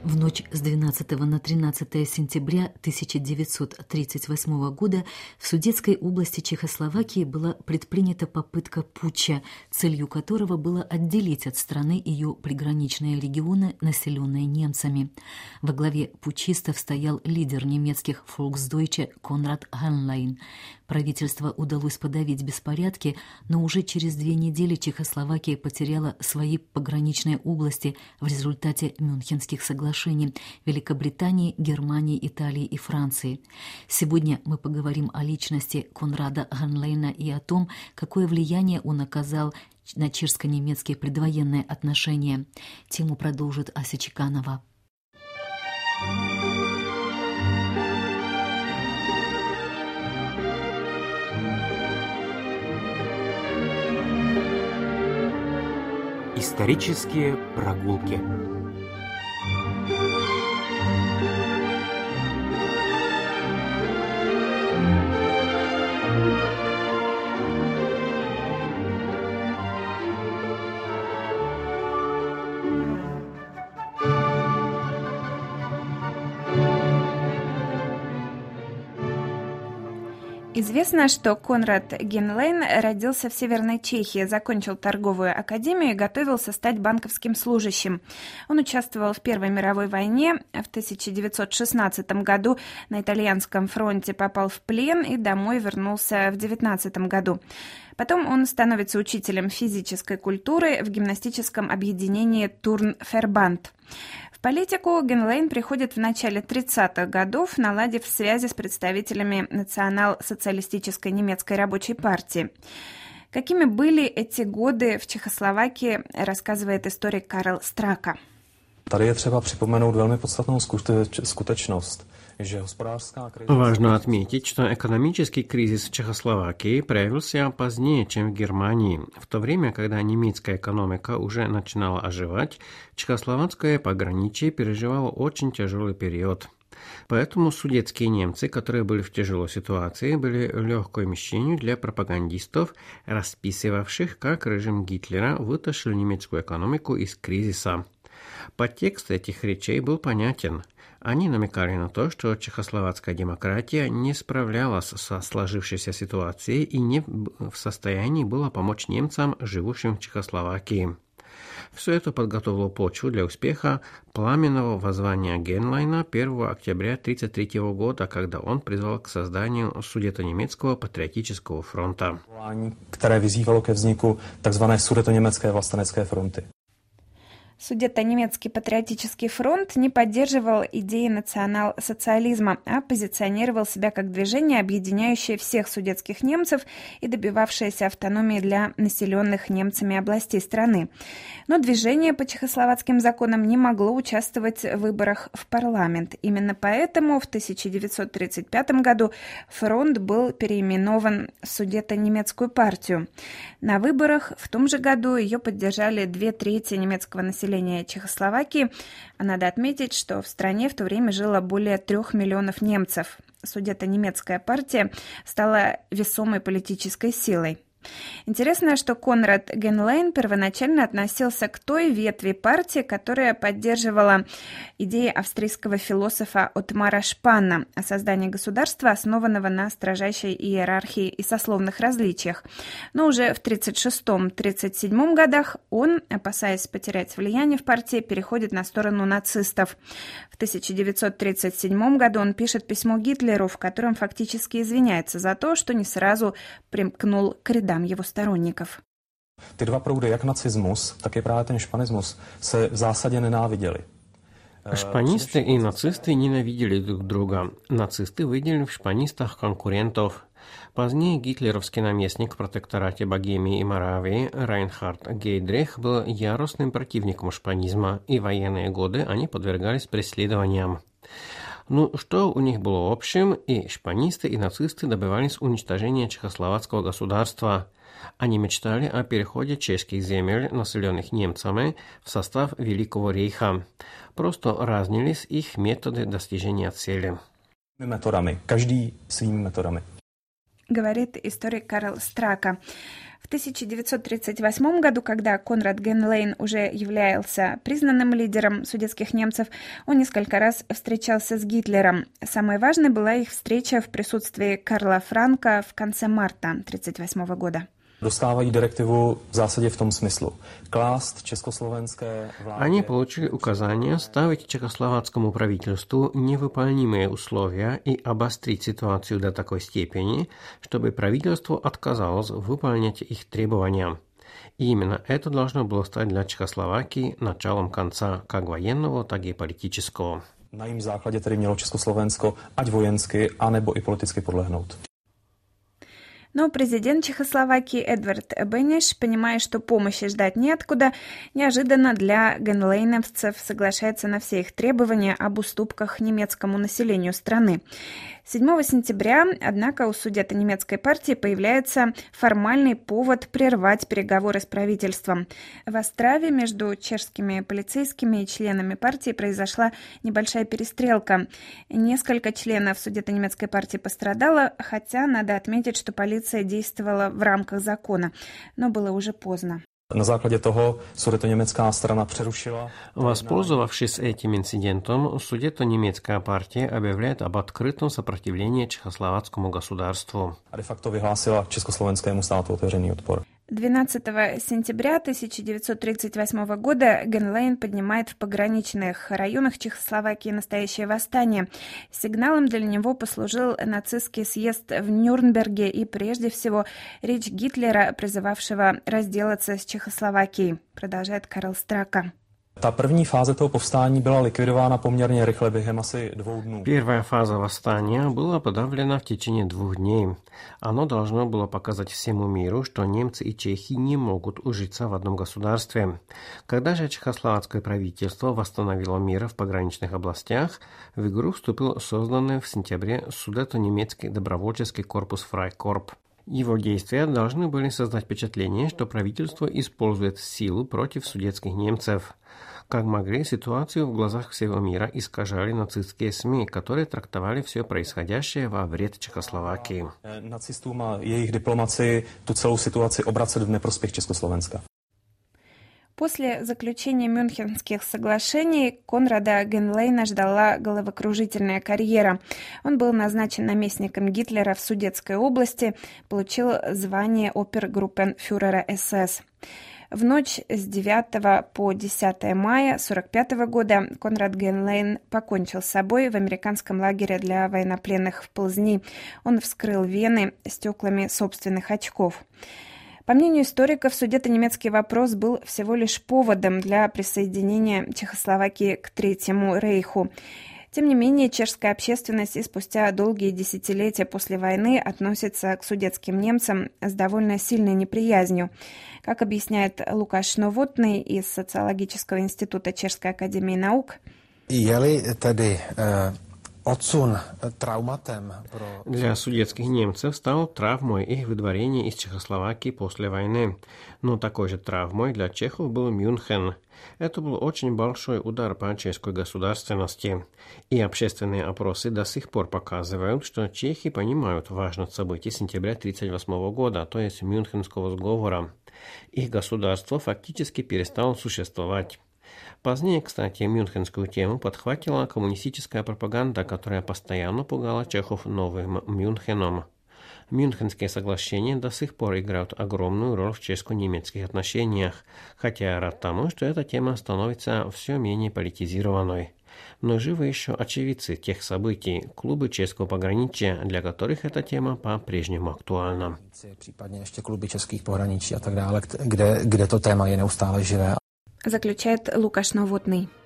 В ночь с 12 на 13 сентября 1938 года в Судетской области Чехословакии была предпринята попытка путча, целью которого было отделить от страны ее приграничные регионы, населенные немцами. Во главе путчистов стоял лидер немецких «Volksdeutsche» Конрад Генлейн. Правительству удалось подавить беспорядки, но уже через 2 недели Чехословакия потеряла свои пограничные области в результате Мюнхенских соглашений Великобритании, Германии, Италии и Франции. Сегодня мы поговорим о личности Конрада Генлейна и о том, какое влияние он оказал на чешско-немецкие предвоенные отношения. Тему продолжит Ася Чеканова. Исторические прогулки. Известно, что Конрад Генлейн родился в Северной Чехии, закончил торговую академию и готовился стать банковским служащим. Он участвовал в Первой мировой войне, в 1916 году на итальянском фронте попал в плен и домой вернулся в 1919 году. Потом он становится учителем физической культуры в гимнастическом объединении Турнфербанд. В политику Генлейн приходит в начале 30-х годов, наладив связи с представителями национал-социалистической немецкой рабочей партии. Какими были эти годы в Чехословакии, рассказывает историк Карл Страка. Tady je třeba připomenout velmi podstatnou skutečnost. Важно отметить, что экономический кризис в Чехословакии проявился позднее, чем в Германии. В то время, когда немецкая экономика уже начинала оживать, чехословацкое пограничье переживало очень тяжелый период. Поэтому судетские немцы, которые были в тяжелой ситуации, были легкой мишенью для пропагандистов, расписывавших, как режим Гитлера вытащил немецкую экономику из кризиса. Подтекст этих речей был понятен. Они намекали на то, что чехословацкая демократия не справлялась со сложившейся ситуацией и не в состоянии была помочь немцам, живущим в Чехословакии. Все это подготовило почву для успеха пламенного воззвания Генлейна 1 октября 1933 года, когда он призвал к созданию Судето-немецкого патриотического фронта, které vyzývalo ke vzniku tzv. Sudetoněmecké vlastenecké fronty. Судето-немецкий патриотический фронт не поддерживал идеи национал-социализма, а позиционировал себя как движение, объединяющее всех судетских немцев и добивавшееся автономии для населенных немцами областей страны. Но движение по чехословацким законам не могло участвовать в выборах в парламент. Именно поэтому в 1935 году фронт был переименован в Судето-немецкую партию. На выборах в том же году ее поддержали 2/3 немецкого населения Чехословакии, а надо отметить, что в стране в то время жило более 3 миллионов немцев. Судето-немецкая партия стала весомой политической силой. Интересно, что Конрад Генлейн первоначально относился к той ветви партии, которая поддерживала идеи австрийского философа Оттмара Шпанна о создании государства, основанного на строжайшей иерархии и сословных различиях. Но уже в 1936-1937 годах он, опасаясь потерять влияние в партии, переходит на сторону нацистов. В 1937 году он пишет письмо Гитлеру, в котором фактически извиняется за то, что не сразу примкнул к рядам его сторонников. Ty dva proudy, jak nacismus, tak i právě ten španismus, se v zásadě nenáviděli. Шпанисты и нацисты ненавидели друг друга. Нацисты видели в шпанистах конкурентов. Позднее гитлеровский наместник в протекторате Богемии и Моравии Райнхард Гейдрих был яростным противником шпанизма, и в военные годы они подвергались преследованиям. Ну, что у них было общим, и шпанисты, и нацисты добивались уничтожения чехословацкого государства. Они мечтали о переходе чешских земель, населенных немцами, в состав Великого рейха. Просто разнились их методы достижения цели. Metodami, každý svými metodami. говорит историк Карл Страка. В 1938 году, когда Конрад Генлейн уже являлся признанным лидером судетских немцев, он несколько раз встречался с Гитлером. Самой важной была их встреча в присутствии Карла Франка в конце марта 1938 года. Dostávají direktivu v zásadě v tom smyslu. Klást československé vládě... Они получили указание ставить чехословацкому правительству невыполнимые условия и обострить ситуацию до такой степени, чтобы правительство отказалось выполнять их требования. И именно это должно было стать для Чехословакии началом конца как военного, так и политического. Na jejím základě tedy mělo Československo ať vojensky, anebo i politicky podlehnout. Но президент Чехословакии Эдвард Бенеш, понимая, что помощи ждать неоткуда, неожиданно для генлейновцев соглашается на все их требования об уступках немецкому населению страны. 7 сентября, однако, у Судета немецкой партии появляется формальный повод прервать переговоры с правительством. В Острове между чешскими полицейскими и членами партии произошла небольшая перестрелка. Несколько членов Судета немецкой партии пострадало, хотя надо отметить, что полиция действовала в рамках закона, но было уже поздно. Na základě toho sudetoněmecká strana přerušila. Воспользовавшись этим инцидентом, Судето-немецкая партия объявляет об открытом сопротивлении чехословацкому государству. A de facto vyhlásila československému státu otevřený odpor. 12 сентября 1938 года Генлейн поднимает в пограничных районах Чехословакии настоящее восстание. Сигналом для него послужил нацистский съезд в Нюрнберге и, прежде всего, речь Гитлера, призывавшего разделаться с Чехословакией, продолжает Карл Страка. Ta první fáze toho povstání byla likvidována poměrně rychle během asi 2 dnů. Первая фаза восстания была подавлена в течение 2 дней. Оно должно было показать всему миру, что немцы и чехи не могут ужиться в одном государстве. Когда же чехословацкое правительство восстановило мир в пограничных областях, в игру вступил созданный в сентябре Судето-немецкий добровольческий корпус Фрайкорп. Его действия должны были создать впечатление, что правительство использует силу против судетских немцев. Как могли, ситуацию в глазах всего мира искажали нацистские СМИ, которые трактовали все происходящее во вред Чехословакии. Nacistům a jejich diplomaci tu celou situaci obracet v neprospěch Československa. После заключения Мюнхенских соглашений Конрада Генлейна ждала головокружительная карьера. Он был назначен наместником Гитлера в Судетской области, получил звание опергруппенфюрера СС. В ночь с 9 по 10 мая 1945 года Конрад Генлейн покончил с собой в американском лагере для военнопленных в Плзни. Он вскрыл вены стеклами собственных очков. По мнению историков, Судето-немецкий вопрос был всего лишь поводом для присоединения Чехословакии к Третьему рейху. Тем не менее, чешская общественность и спустя долгие десятилетия после войны относится к судетским немцам с довольно сильной неприязнью. Как объясняет Лукаш Новотный из Социологического института Чешской академии наук, для судетских немцев стал травмой их выдворение из Чехословакии после войны. Но такой же травмой для чехов был Мюнхен. Это был очень большой удар по чешской государственности. И общественные опросы до сих пор показывают, что чехи понимают важность событий сентября 1938 года, то есть Мюнхенского сговора. Их государство фактически перестало существовать. Позднее, кстати, мюнхенскую тему подхватила коммунистическая пропаганда, которая постоянно пугала чехов новым Мюнхеном. Мюнхенские соглашения до сих пор играют огромную роль в чешско-немецких отношениях, хотя я рад тому, что эта тема становится все менее политизированной. Но живы еще очевидцы тех событий, клубы чешского пограничья, для которых эта тема по-прежнему актуальна. Případně ještě kluby českých pohraničí a tak dále, kde to téma je neustále živé. Заключает Лукаш Новотный.